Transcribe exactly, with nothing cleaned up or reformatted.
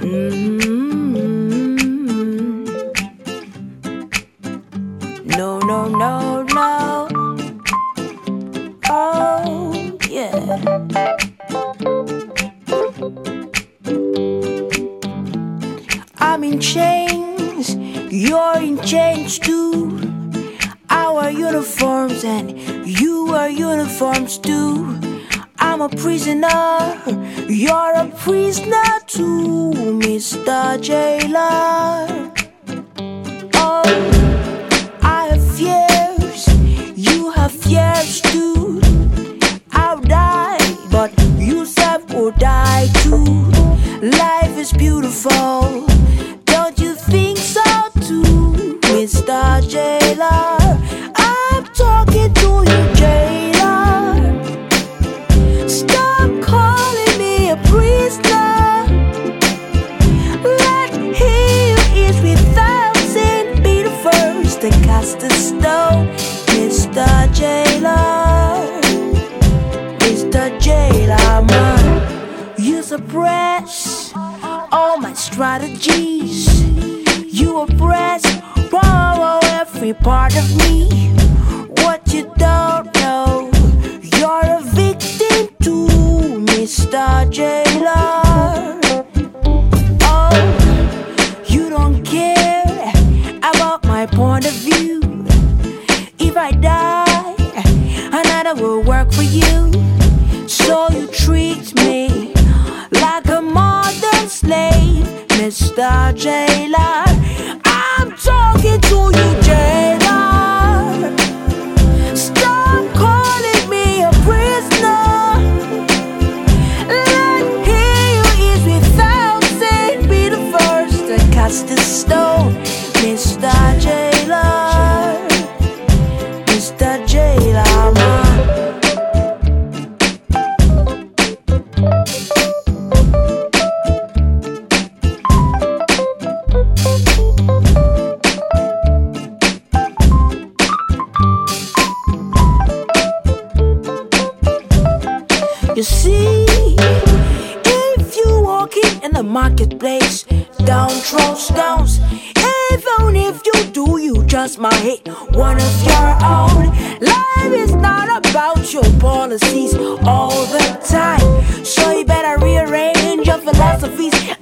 Mm-hmm. No, no, no, no. Oh, yeah. I'm in chains, you're in chains too. Our uniforms and you are uniforms too. I'm a prisoner, you're a prisoner too, Mister Jailer. Oh, I have fears, you have fears too. I'll die, but you self will die too. Life is beautiful, don't you think so too, Mister Jailer? I'm talking to you, Jailer. Stop calling me a prisoner. Let he who is without sin be the first to cast a stone, Mister Jailer. Mister Jailer, man, you suppress all my strategies. You oppress, borrow every part of me. What you don't know, you're a victim too, Mister Jailer. Oh, you don't care about my point of view. If I die, another will work for you. So you treat me like a modern slave, Mister Jailer. I'm talking to you, Jailer. Stop calling me a prisoner. Let he who is without sin be the first to cast the stone, Mister Jailer. Mister Jailer, man. You see, if you walking in the marketplace, down throw stones. Even if you do, you just might hit one of your own. Life is not about your policies all the time, so you better rearrange your philosophies